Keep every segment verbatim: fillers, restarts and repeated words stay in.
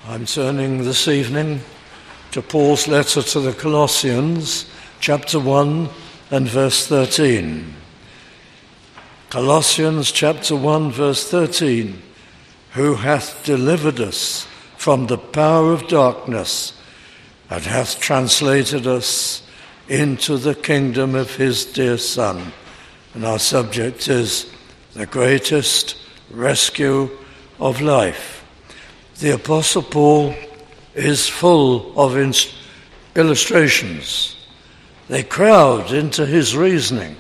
I'm turning this evening to Paul's letter to the Colossians, chapter one and verse thirteen. Colossians chapter one, verse thirteen. Who hath delivered us from the power of darkness and hath translated us into the kingdom of his dear Son. And our subject is the greatest rescue of life. The Apostle Paul is full of ins- illustrations. They crowd into his reasoning.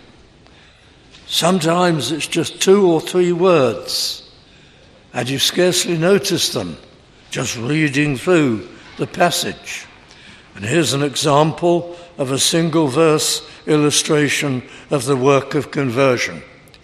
Sometimes it's just two or three words, and you scarcely notice them just reading through the passage. And here's an example of a single verse illustration of the work of conversion.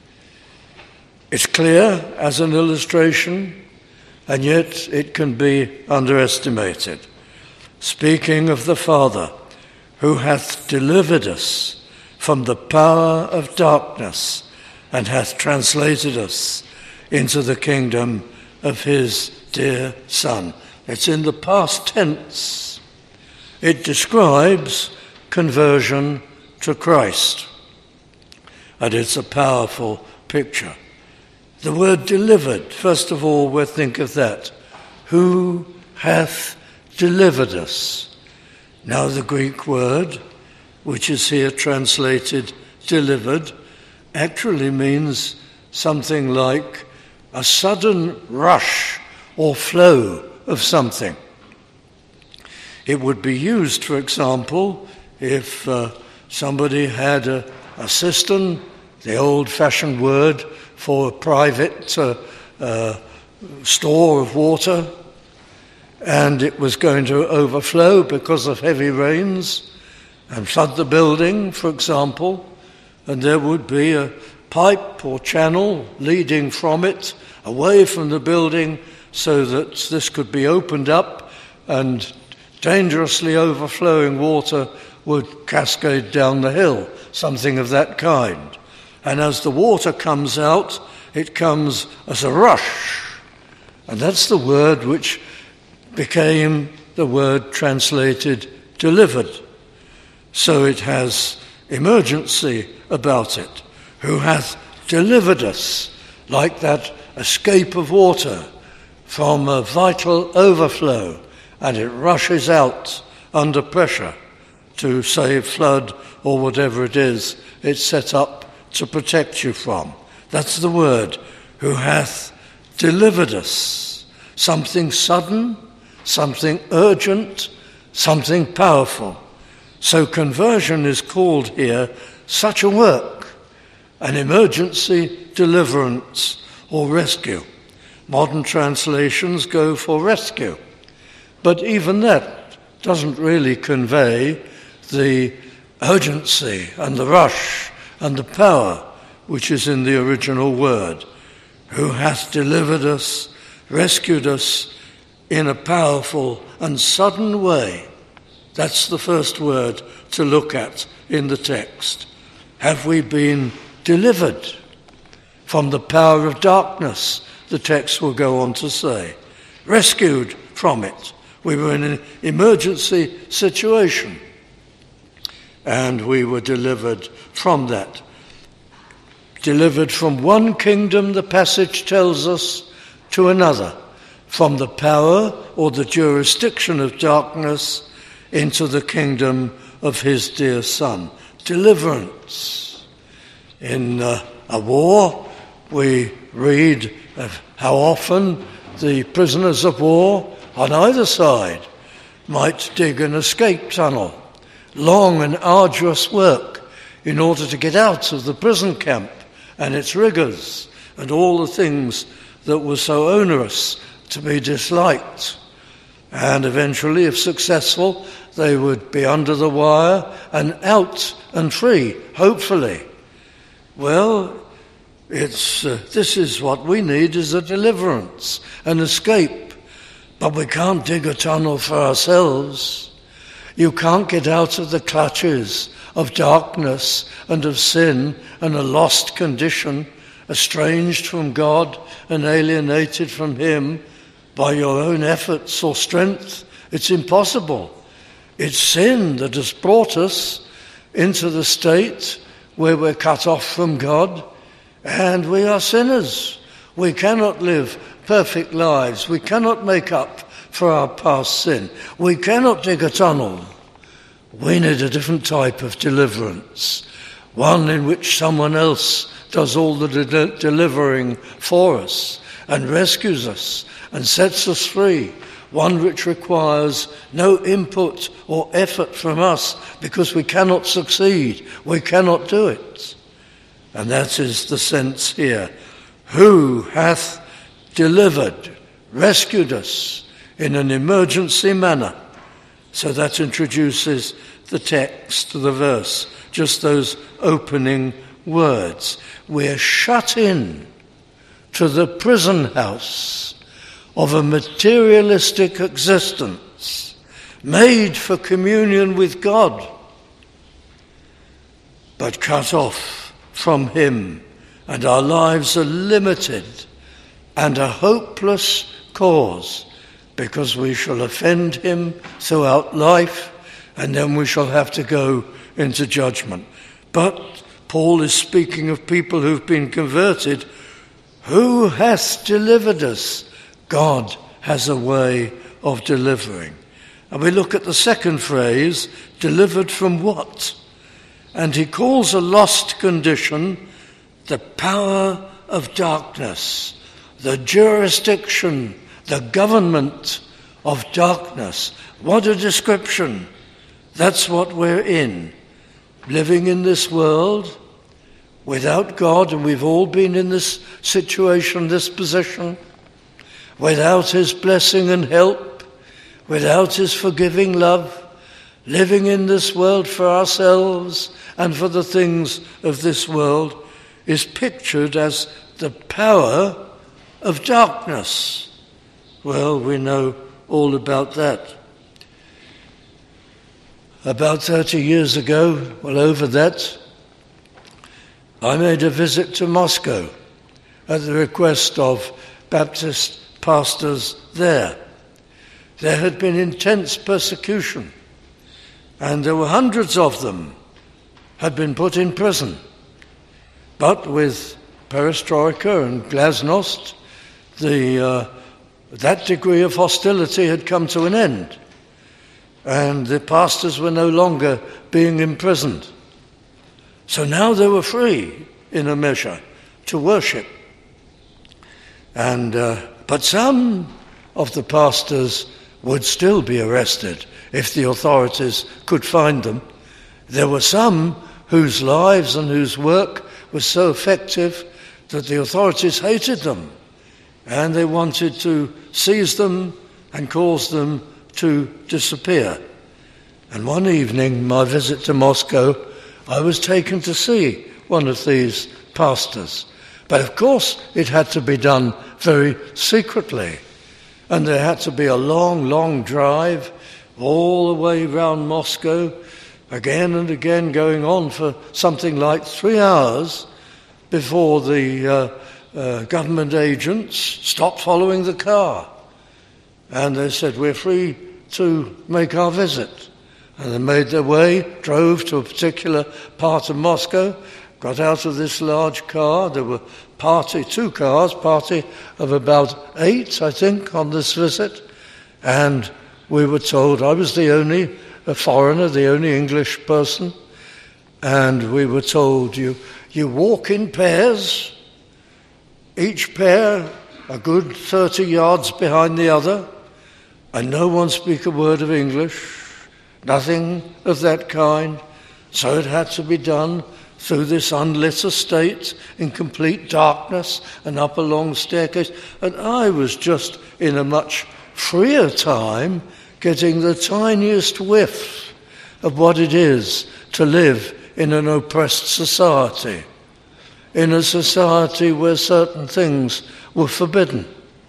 It's clear as an illustration, and yet it can be underestimated. Speaking of the Father, who hath delivered us from the power of darkness and hath translated us into the kingdom of his dear Son. It's in the past tense. It describes conversion to Christ, and it's a powerful picture. The word delivered, first of all, we'll think of that. Who hath delivered us? Now the Greek word, which is here translated delivered, actually means something like a sudden rush or flow of something. It would be used, for example, if uh, somebody had a, a cistern, the old-fashioned word for a private uh, uh, store of water, and it was going to overflow because of heavy rains and flood the building, for example, and there would be a pipe or channel leading from it away from the building so that this could be opened up and dangerously overflowing water would cascade down the hill, something of that kind. And as the water comes out, it comes as a rush. And that's the word which became the word translated delivered. So it has emergency about it. Who hath delivered us, like that escape of water from a vital overflow, and it rushes out under pressure to save flood or whatever it is it's set up to protect you from. That's the word, who hath delivered us. Something sudden, something urgent, something powerful. So conversion is called here such a work, an emergency deliverance or rescue. Modern translations go for rescue, but even that doesn't really convey the urgency and the rush and the power which is in the original word. Who hath delivered us, rescued us in a powerful and sudden way. That's the first word to look at in the text. Have we been delivered from the power of darkness, the text will go on to say. Rescued from it. We were in an emergency situation, and we were delivered from that. Delivered from one kingdom, the passage tells us, to another, from the power or the jurisdiction of darkness into the kingdom of his dear Son. Deliverance. In uh, a war, we read of how often the prisoners of war on either side might dig an escape tunnel. Long and arduous work in order to get out of the prison camp and its rigours and all the things that were so onerous to be disliked. And eventually, if successful, they would be under the wire and out and free, hopefully. Well, it's uh, this is what we need, is a deliverance, an escape. But we can't dig a tunnel for ourselves. You can't get out of the clutches of darkness and of sin and a lost condition, estranged from God and alienated from him, by your own efforts or strength. It's impossible. It's sin that has brought us into the state where we're cut off from God, and we are sinners. We cannot live perfect lives. We cannot make up for our past sin. We cannot dig a tunnel. We need a different type of deliverance, one in which someone else does all the de- delivering for us and rescues us and sets us free, one which requires no input or effort from us because we cannot succeed, we cannot do it. And that is the sense here. Who hath delivered, rescued us in an emergency manner? So that introduces the text, the verse, just those opening words. We're shut in to the prison house of a materialistic existence made for communion with God, but cut off from him, and our lives are limited and a hopeless cause, because we shall offend him throughout life, and then we shall have to go into judgment. But Paul is speaking of people who've been converted. Who hath delivered us? God has a way of delivering. And we look at the second phrase, delivered from what? And he calls a lost condition the power of darkness, the jurisdiction, the government of darkness. What a description. That's what we're in. Living in this world without God, and we've all been in this situation, this position, without his blessing and help, without his forgiving love, living in this world for ourselves and for the things of this world, is pictured as the power of darkness. Well, we know all about that. About thirty years ago, well over that, I made a visit to Moscow at the request of Baptist pastors there. There had been intense persecution, and there were hundreds of them had been put in prison. But with perestroika and glasnost, the uh, that degree of hostility had come to an end, and the pastors were no longer being imprisoned. So now they were free, in a measure, to worship. And uh, but some of the pastors would still be arrested if the authorities could find them. There were some whose lives and whose work was so effective that the authorities hated them, and they wanted to seize them and cause them to disappear. And one evening, my visit to Moscow, I was taken to see one of these pastors. But of course, it had to be done very secretly. And there had to be a long, long drive all the way round Moscow, again and again, going on for something like three hours before the uh, uh, government agents stopped following the car. And they said, we're free to make our visit. And they made their way, drove to a particular part of Moscow, got out of this large car. There were party, two cars, party of about eight, I think, on this visit. And we were told, I was the only a foreigner, the only English person, and we were told, you, you walk in pairs, each pair a good thirty yards behind the other, and no one speak a word of English. Nothing of that kind. So it had to be done through this unlit estate in complete darkness and up a long staircase. And I was just in a much freer time getting the tiniest whiff of what it is to live in an oppressed society, in a society where certain things were forbidden.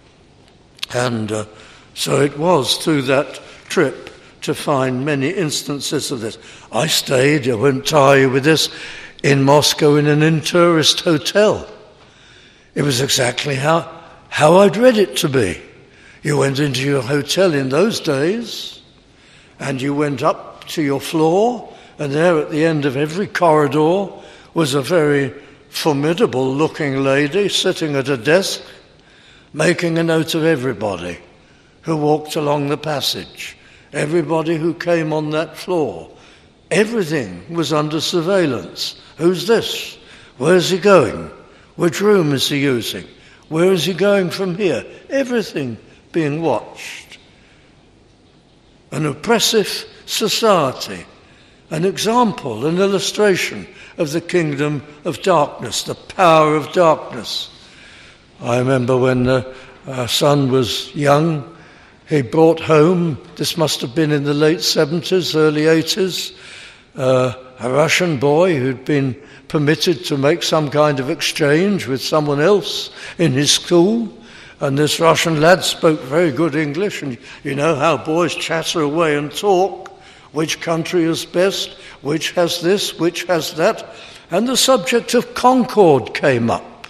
And uh, so it was through that trip to find many instances of this. I stayed, I won't tire you with this, in Moscow in an in-tourist hotel. It was exactly how, how I'd read it to be. You went into your hotel in those days, and you went up to your floor, and there at the end of every corridor was a very formidable-looking lady sitting at a desk, making a note of everybody who walked along the passage, everybody who came on that floor. Everything was under surveillance. Who's this? Where's he going? Which room is he using? Where is he going from here? Everything being watched. An oppressive society, an example, an illustration of the kingdom of darkness, the power of darkness. I remember when uh, our son was young, he brought home, this must have been in the late seventies, early eighties, uh, a Russian boy who'd been permitted to make some kind of exchange with someone else in his school. And this Russian lad spoke very good English, and you know how boys chatter away and talk, which country is best, which has this, which has that. And the subject of Concord came up.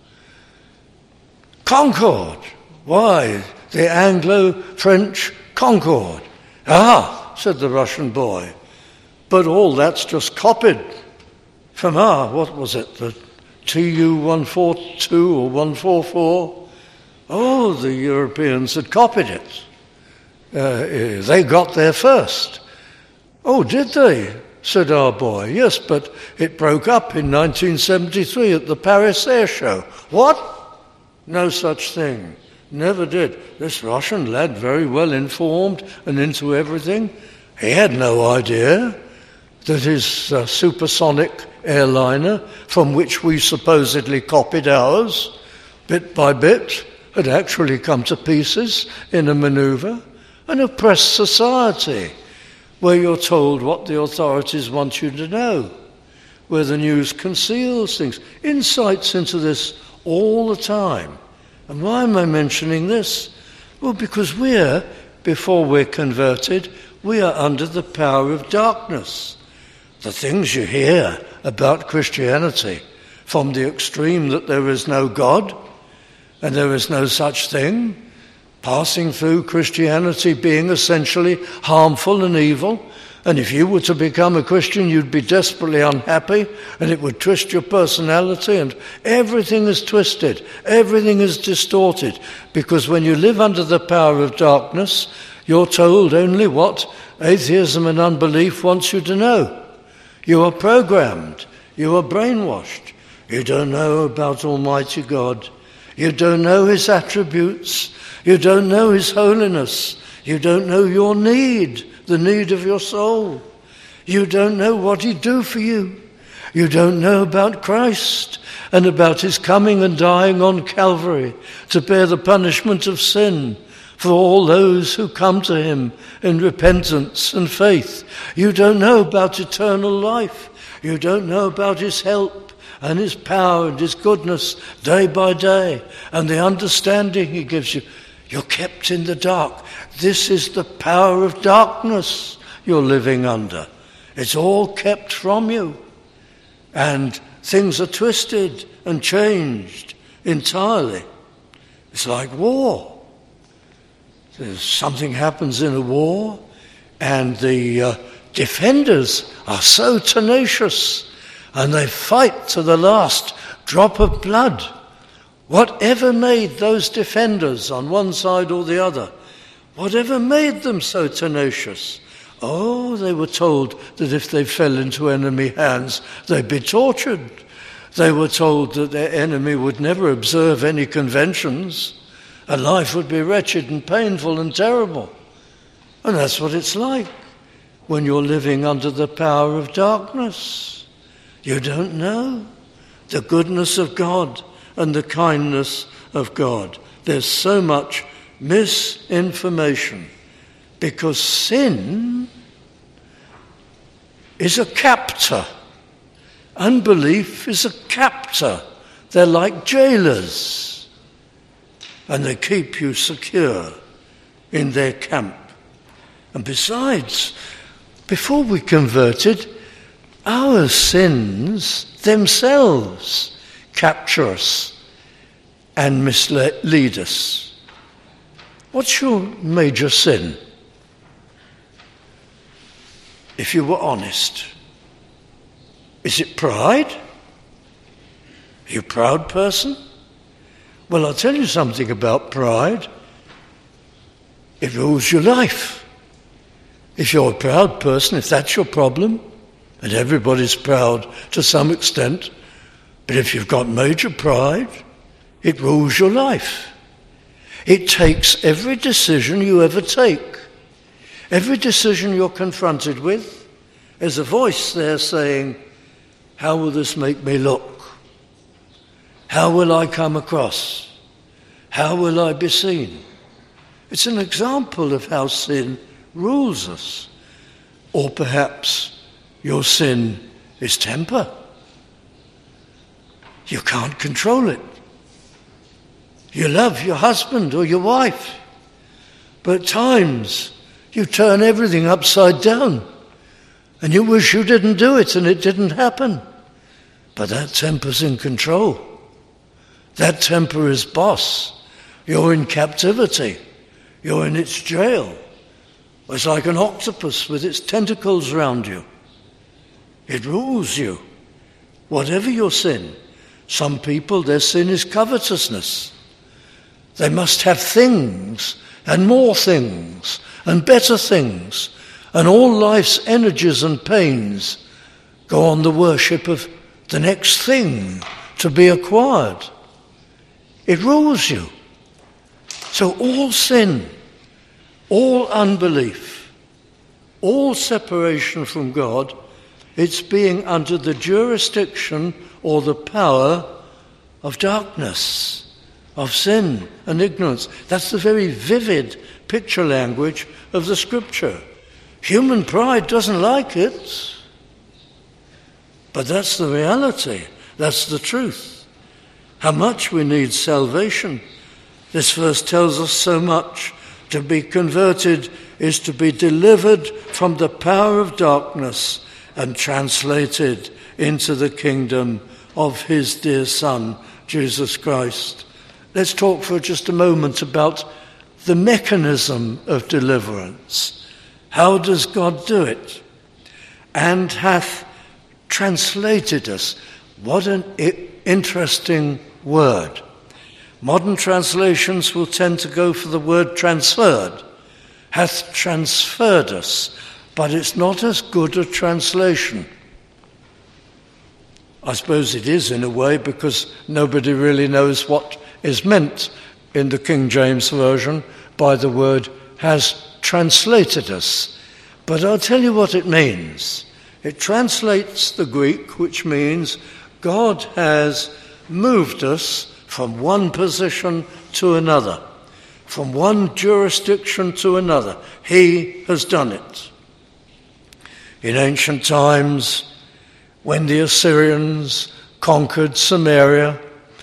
Concord. Why? The Anglo-French Concord. Ah, said the Russian boy, but all that's just copied from our, what was it, the T U one forty-two or one forty-four? Oh, the Europeans had copied it. Uh, they got there first. Oh, did they? Said our boy. Yes, but it broke up in nineteen seventy-three at the Paris Air Show. What? No such thing. Never did. This Russian lad, very well informed and into everything, he had no idea that his uh, supersonic airliner, from which we supposedly copied ours, bit by bit, had actually come to pieces in a manoeuvre. An oppressed society where you're told what the authorities want you to know, where the news conceals things, insights into this all the time. And why am I mentioning this? Well, because we're, before we're converted, we are under the power of darkness. The things you hear about Christianity, from the extreme that there is no God, and there is no such thing, passing through Christianity being essentially harmful and evil, and if you were to become a Christian, you'd be desperately unhappy, and it would twist your personality, and everything is twisted, everything is distorted, because when you live under the power of darkness, you're told only what atheism and unbelief wants you to know. You are programmed, you are brainwashed, you don't know about Almighty God. You don't know his attributes. You don't know his holiness. You don't know your need, the need of your soul. You don't know what he'd do for you. You don't know about Christ and about his coming and dying on Calvary to bear the punishment of sin for all those who come to him in repentance and faith. You don't know about eternal life. You don't know about his help and his power and his goodness day by day, and the understanding he gives you. You're kept in the dark. This is the power of darkness you're living under. It's all kept from you. And things are twisted and changed entirely. It's like war. There's something happens in a war, and the uh, defenders are so tenacious, and they fight to the last drop of blood. Whatever made those defenders on one side or the other, whatever made them so tenacious? Oh, they were told that if they fell into enemy hands, they'd be tortured. They were told that their enemy would never observe any conventions, and life would be wretched and painful and terrible. And that's what it's like when you're living under the power of darkness. You don't know the goodness of God and the kindness of God. There's so much misinformation because sin is a captor. Unbelief is a captor. They're like jailers, and they keep you secure in their camp. And besides, before we converted, our sins themselves capture us and mislead us. What's your major sin? If you were honest. Is it pride? Are you a proud person? Well, I'll tell you something about pride. It rules your life. If you're a proud person, if that's your problem, and everybody's proud to some extent, but if you've got major pride, it rules your life. It takes every decision you ever take. Every decision you're confronted with, there's a voice there saying, how will this make me look? How will I come across? How will I be seen? It's an example of how sin rules us. Or perhaps your sin is temper. You can't control it. You love your husband or your wife, but at times you turn everything upside down and you wish you didn't do it and it didn't happen. But that temper's in control. That temper is boss. You're in captivity. You're in its jail. It's like an octopus with its tentacles around you. It rules you. Whatever your sin. Some people, their sin is covetousness. They must have things and more things and better things, and all life's energies and pains go on the worship of the next thing to be acquired. It rules you. So all sin, all unbelief, all separation from God, it's being under the jurisdiction or the power of darkness, of sin and ignorance. That's the very vivid picture language of the Scripture. Human pride doesn't like it, but that's the reality. That's the truth. How much we need salvation. This verse tells us so much. To be converted is to be delivered from the power of darkness and translated into the kingdom of his dear Son, Jesus Christ. Let's talk for just a moment about the mechanism of deliverance. How does God do it? And hath translated us. What an I- interesting word. Modern translations will tend to go for the word transferred. Hath transferred us. But it's not as good a translation. I suppose it is in a way, because nobody really knows what is meant in the King James Version by the word has translated us. But I'll tell you what it means. It translates the Greek, which means God has moved us from one position to another, from one jurisdiction to another. He has done it. In ancient times, when the Assyrians conquered Samaria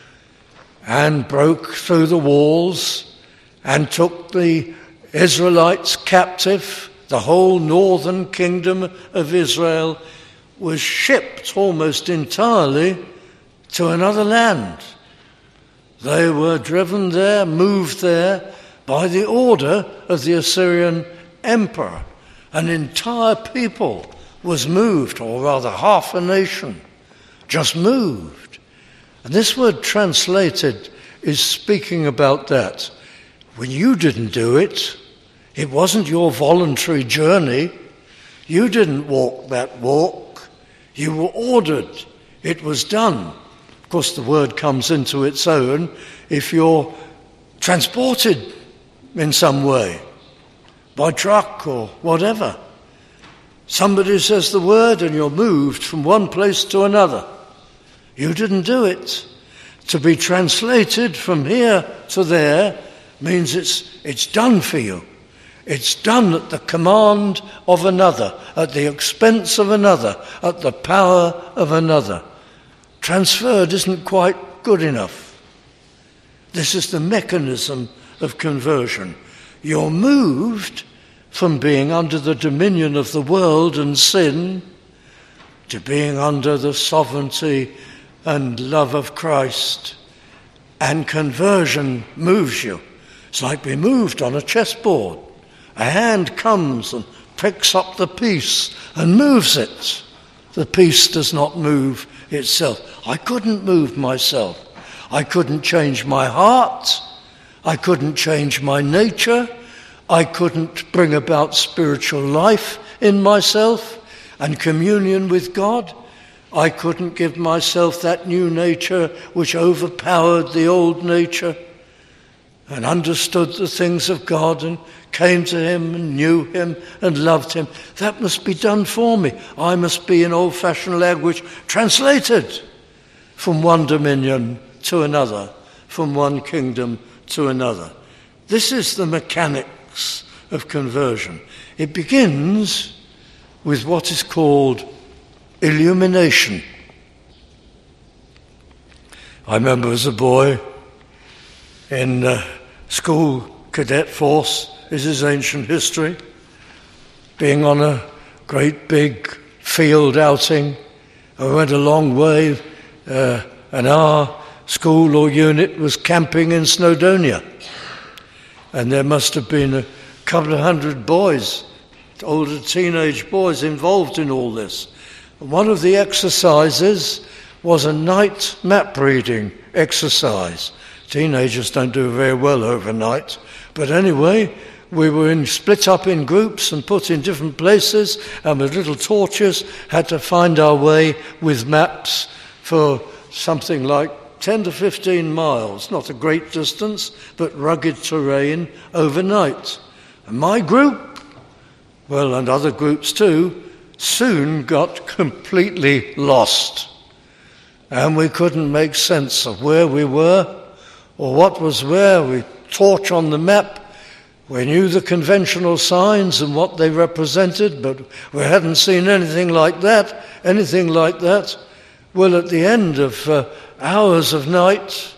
and broke through the walls and took the Israelites captive, the whole northern kingdom of Israel was shipped almost entirely to another land. They were driven there, moved there by the order of the Assyrian emperor. An entire people was moved, or rather half a nation, just moved. And this word translated is speaking about that. When you didn't do it, it wasn't your voluntary journey. You didn't walk that walk. You were ordered. It was done. Of course, the word comes into its own if you're transported in some way, by truck or whatever. Somebody says the word and you're moved from one place to another. You didn't do it. To be translated from here to there means it's it's done for you. It's done at the command of another, at the expense of another, at the power of another. Transferred isn't quite good enough. This is the mechanism of conversion. You're moved from being under the dominion of the world and sin to being under the sovereignty and love of Christ. And conversion moves you. It's like being moved on a chessboard. A hand comes and picks up the piece and moves it. The piece does not move itself. I couldn't move myself. I couldn't change my heart. I couldn't change my nature. I couldn't bring about spiritual life in myself and communion with God. I couldn't give myself that new nature which overpowered the old nature and understood the things of God and came to him and knew him and loved him. That must be done for me. I must be in old-fashioned language translated from one dominion to another, from one kingdom to another. This is the mechanics of conversion. It begins with what is called illumination. I remember as a boy in uh, school cadet force, this is ancient history, being on a great big field outing. I went a long way, uh, and our school or unit was camping in Snowdonia. And there must have been a couple of hundred boys, older teenage boys, involved in all this. And one of the exercises was a night map reading exercise. Teenagers don't do very well overnight. But anyway, we were in, split up in groups and put in different places, and with little torches had to find our way with maps for something like ten to fifteen miles, not a great distance, but rugged terrain overnight. And my group, well, and other groups too, soon got completely lost. And we couldn't make sense of where we were or what was where. We torch on the map. We knew the conventional signs and what they represented, but we hadn't seen anything like that, anything like that. Well, at the end of uh, hours of night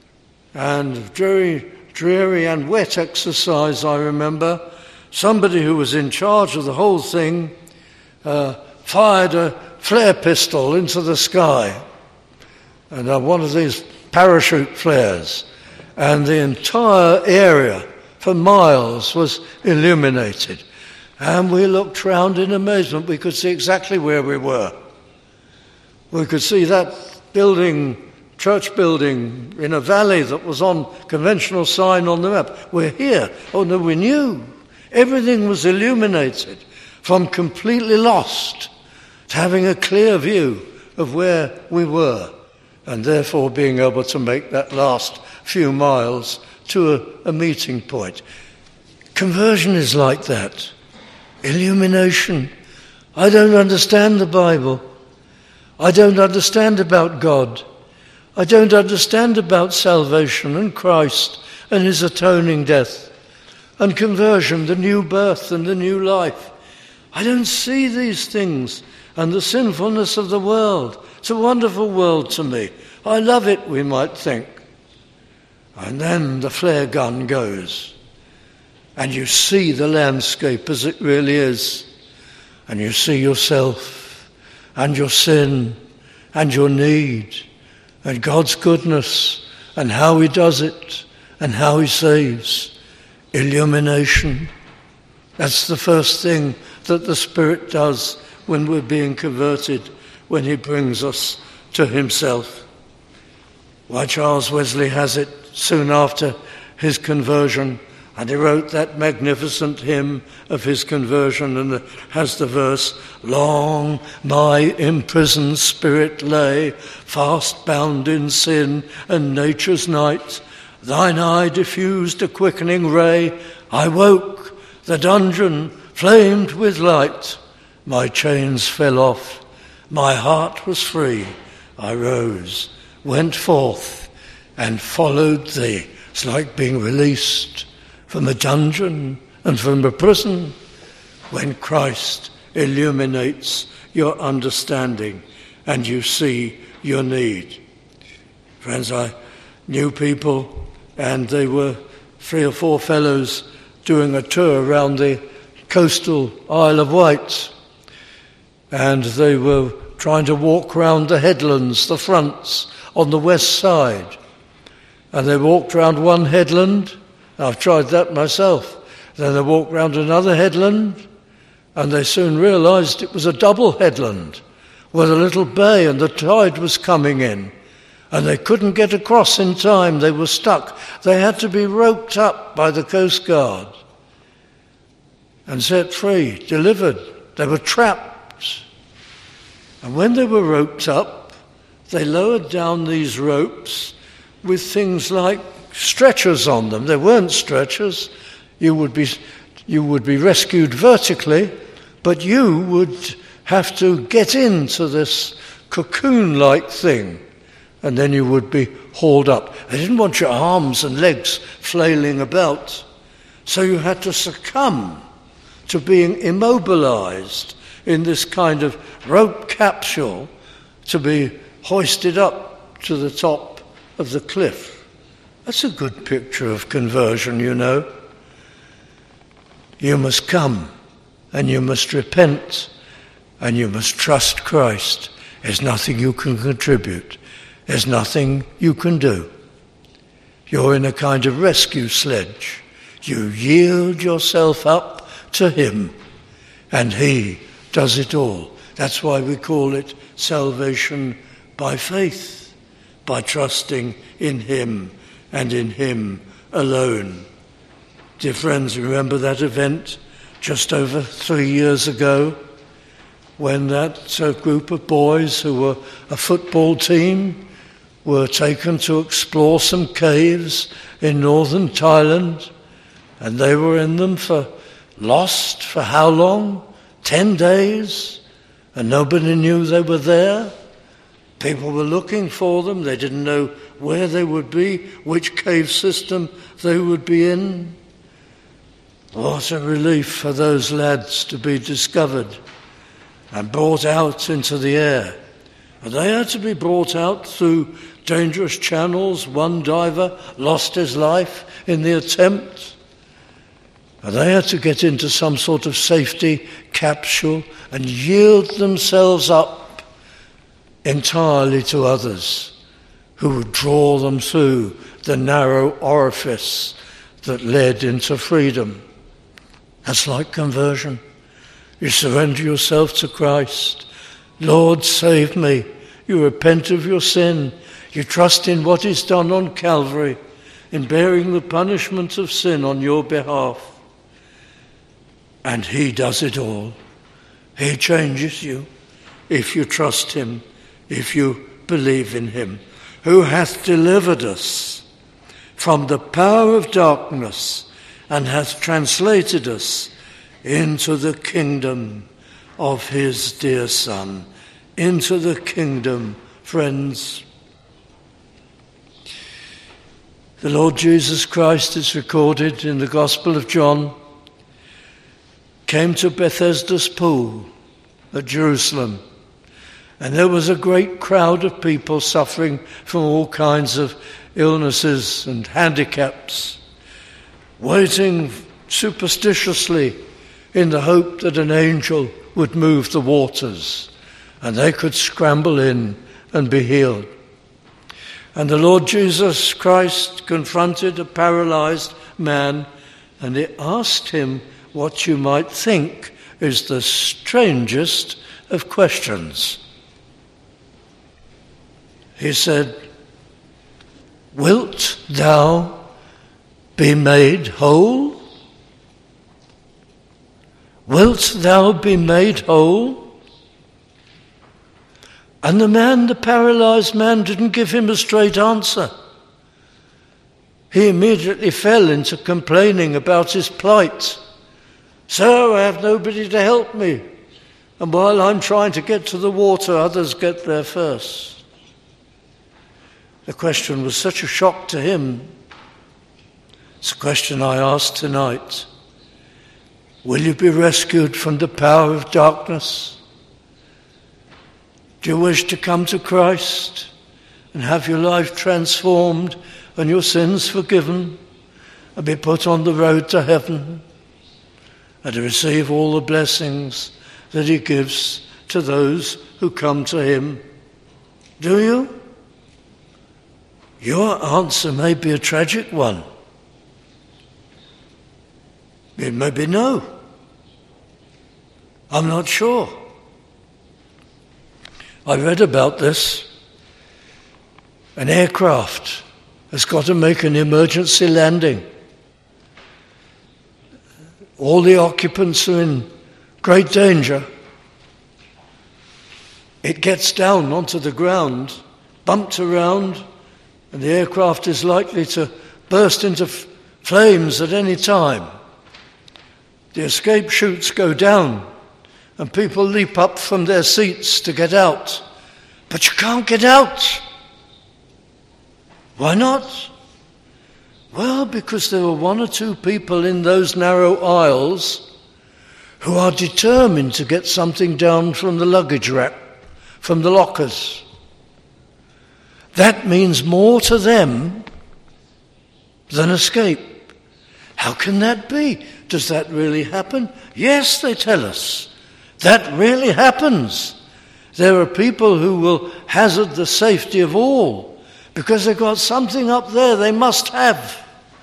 and dreary, dreary and wet exercise, I remember, somebody who was in charge of the whole thing uh, fired a flare pistol into the sky, and uh, one of these parachute flares, and the entire area for miles was illuminated. And we looked round in amazement. We could see exactly where we were. We could see that building, church building in a valley that was on conventional sign on the map. We're here. Oh no, we knew. Everything was illuminated, from completely lost to having a clear view of where we were, and therefore being able to make that last few miles to a, a meeting point. Conversion is like that. Illumination. I don't understand the Bible. I don't understand about God. I don't understand about salvation and Christ and his atoning death and conversion, the new birth and the new life. I don't see these things and the sinfulness of the world. It's a wonderful world to me. I love it, we might think. And then the flare gun goes, and you see the landscape as it really is, and you see yourself and your sin and your need and God's goodness and how he does it and how he saves. Illumination. That's the first thing that the Spirit does when we're being converted, when he brings us to himself. Why, Charles Wesley has it soon after his conversion, and he wrote that magnificent hymn of his conversion, and it has the verse, "Long my imprisoned spirit lay, fast bound in sin and nature's night. Thine eye diffused a quickening ray. I woke, the dungeon flamed with light. My chains fell off, my heart was free. I rose, went forth, and followed thee." It's like being released from a dungeon and from a prison when Christ illuminates your understanding and you see your need. Friends, I knew people, and they were three or four fellows doing a tour around the coastal Isle of Wight, and they were trying to walk round the headlands, the fronts on the west side. And they walked round one headland I've tried that myself. Then they walked round another headland, and they soon realised it was a double headland with a little bay, and the tide was coming in, and they couldn't get across in time. They were stuck. They had to be roped up by the Coast Guard and set free, delivered. They were trapped. And when they were roped up, they lowered down these ropes with things like stretchers on them. There weren't stretchers. You would be, you would be rescued vertically, but you would have to get into this cocoon-like thing, and then you would be hauled up. They didn't want your arms and legs flailing about, so you had to succumb to being immobilized in this kind of rope capsule to be hoisted up to the top of the cliff. That's a good picture of conversion, you know. You must come, and you must repent, and you must trust Christ. There's nothing you can contribute. There's nothing you can do. You're in a kind of rescue sledge. You yield yourself up to him, and he does it all. That's why we call it salvation by faith, by trusting in him and in him alone. Dear friends, remember that event just over three years ago when that uh, group of boys who were a football team were taken to explore some caves in northern Thailand, and they were in them for lost for how long? Ten days, and nobody knew they were there. People were looking for them. They didn't know where they would be, which cave system they would be in. What a relief for those lads to be discovered and brought out into the air. And they had to be brought out through dangerous channels. One diver lost his life in the attempt. And they had to get into some sort of safety capsule and yield themselves up entirely to others who would draw them through the narrow orifice that led into freedom. That's like conversion. You surrender yourself to Christ. Lord, save me. You repent of your sin. You trust in what is done on Calvary, in bearing the punishment of sin on your behalf. And he does it all. He changes you if you trust him, if you believe in him, who hath delivered us from the power of darkness and hath translated us into the kingdom of his dear Son. Into the kingdom, friends. The Lord Jesus Christ, is recorded in the Gospel of John, came to Bethesda's pool at Jerusalem, and there was a great crowd of people suffering from all kinds of illnesses and handicaps, waiting superstitiously in the hope that an angel would move the waters and they could scramble in and be healed. And the Lord Jesus Christ confronted a paralyzed man, and he asked him what you might think is the strangest of questions. He said, "Wilt thou be made whole? Wilt thou be made whole?" And the man, the paralyzed man, didn't give him a straight answer. He immediately fell into complaining about his plight. "Sir, I have nobody to help me, and while I'm trying to get to the water, others get there first." The question was such a shock to him. It's a question I ask tonight. Will you be rescued from the power of darkness? Do you wish to come to Christ and have your life transformed and your sins forgiven and be put on the road to heaven and to receive all the blessings that he gives to those who come to him? Do you? Your answer may be a tragic one. It may be no. I'm not sure. I read about this. An aircraft has got to make an emergency landing. All the occupants are in great danger. It gets down onto the ground, bumped around, and the aircraft is likely to burst into f- flames at any time. The escape chutes go down, and people leap up from their seats to get out. But you can't get out. Why not? Well, because there were one or two people in those narrow aisles who are determined to get something down from the luggage rack, from the lockers. That means more to them than escape. How can that be? Does that really happen? Yes, they tell us. That really happens. There are people who will hazard the safety of all because they've got something up there they must have.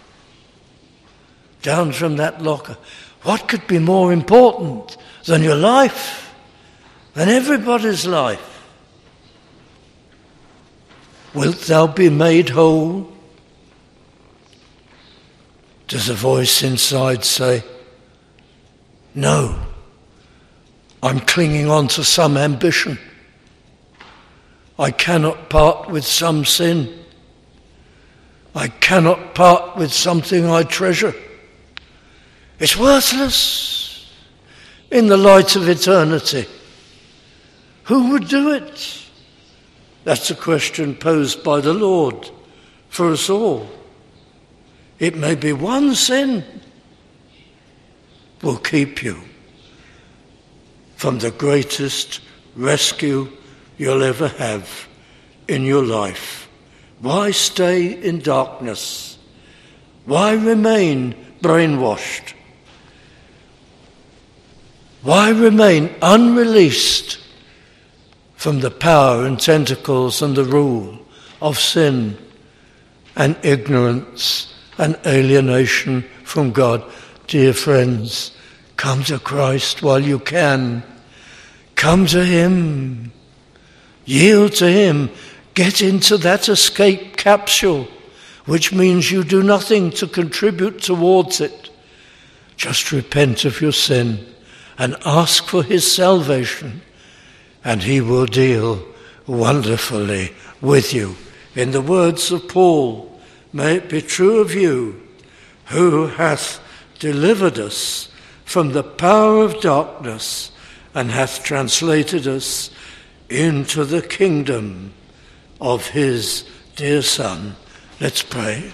Down from that locker. What could be more important than your life? Than everybody's life? Wilt thou be made whole? Does a voice inside say, no, I'm clinging on to some ambition. I cannot part with some sin. I cannot part with something I treasure. It's worthless in the light of eternity. Who would do it? That's a question posed by the Lord for us all. It may be one sin will keep you from the greatest rescue you'll ever have in your life. Why stay in darkness? Why remain brainwashed? Why remain unreleased from the power and tentacles and the rule of sin and ignorance and alienation from God? Dear friends, come to Christ while you can. Come to him. Yield to him. Get into that escape capsule, which means you do nothing to contribute towards it. Just repent of your sin and ask for his salvation, and he will deal wonderfully with you. In the words of Paul, may it be true of you, who hath delivered us from the power of darkness and hath translated us into the kingdom of his dear Son. Let's pray.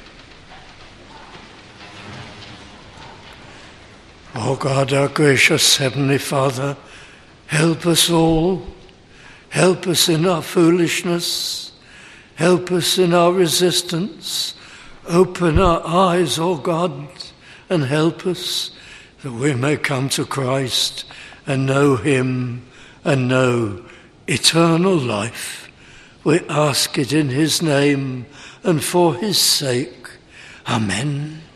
O God, our gracious Heavenly Father, help us all. Help us in our foolishness. Help us in our resistance. Open our eyes, O God, and help us that we may come to Christ and know him and know eternal life. We ask it in his name and for his sake. Amen.